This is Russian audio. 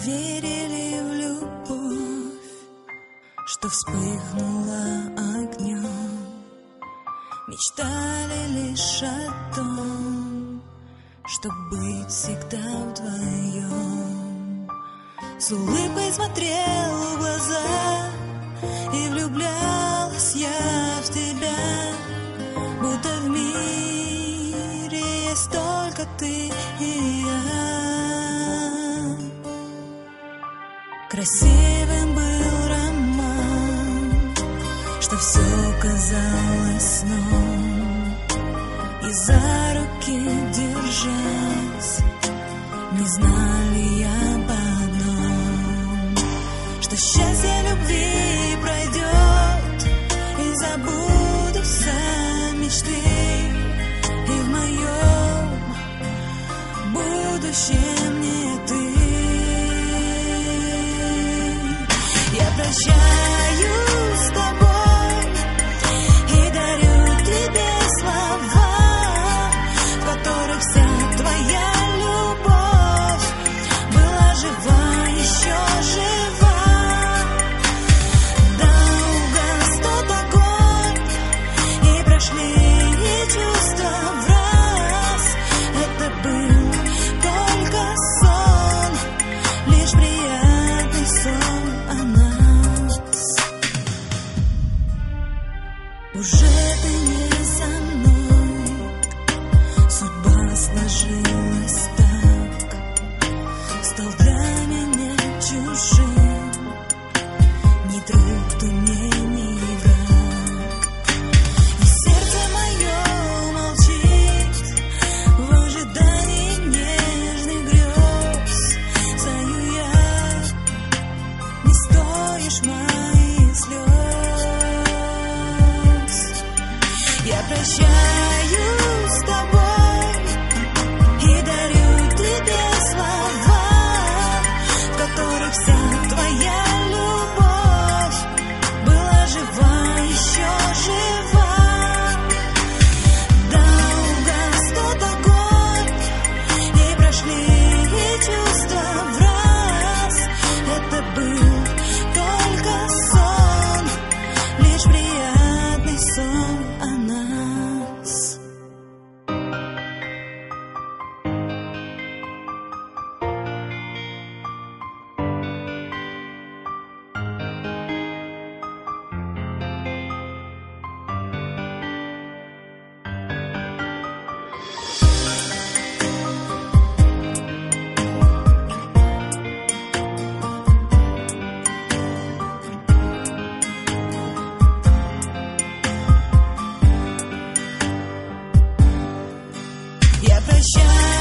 верили в любовь, что вспыхнула огнем, мечтали лишь о том, чтоб быть всегда вдвоем. С улыбкой смотрел в глаза, и влюблялась я в тебя, будто в мире есть только ты и я. Красивым был роман, что все казалось сном, и за руки держась не знали я об одном, что счастье любви пройдет, и забуду все мечты, и в моем будущем не ты. Я прощаюсь с тобой и дарю тебе слова, в которых вся твоя любовь была жива, еще жива. Долго тот огонь, и прошли чувства враз. Это был только сон, лишь приятный сон о нас. Уже ты не со мной, судьба сложилась так, стал для меня чужим, ни друг ты мне, ни враг. И сердце мое молчит в ожидании нежных грез. Знаю я, не стоишь моих слез. Я прощаюсь с тобой и дарю тебе слова, в которых вся твоя любовь была жива, еще жива. Долго тот огонь, и прошли чувства враз. Это был только сон, лишь приятный сон о нас. Я прощаюсь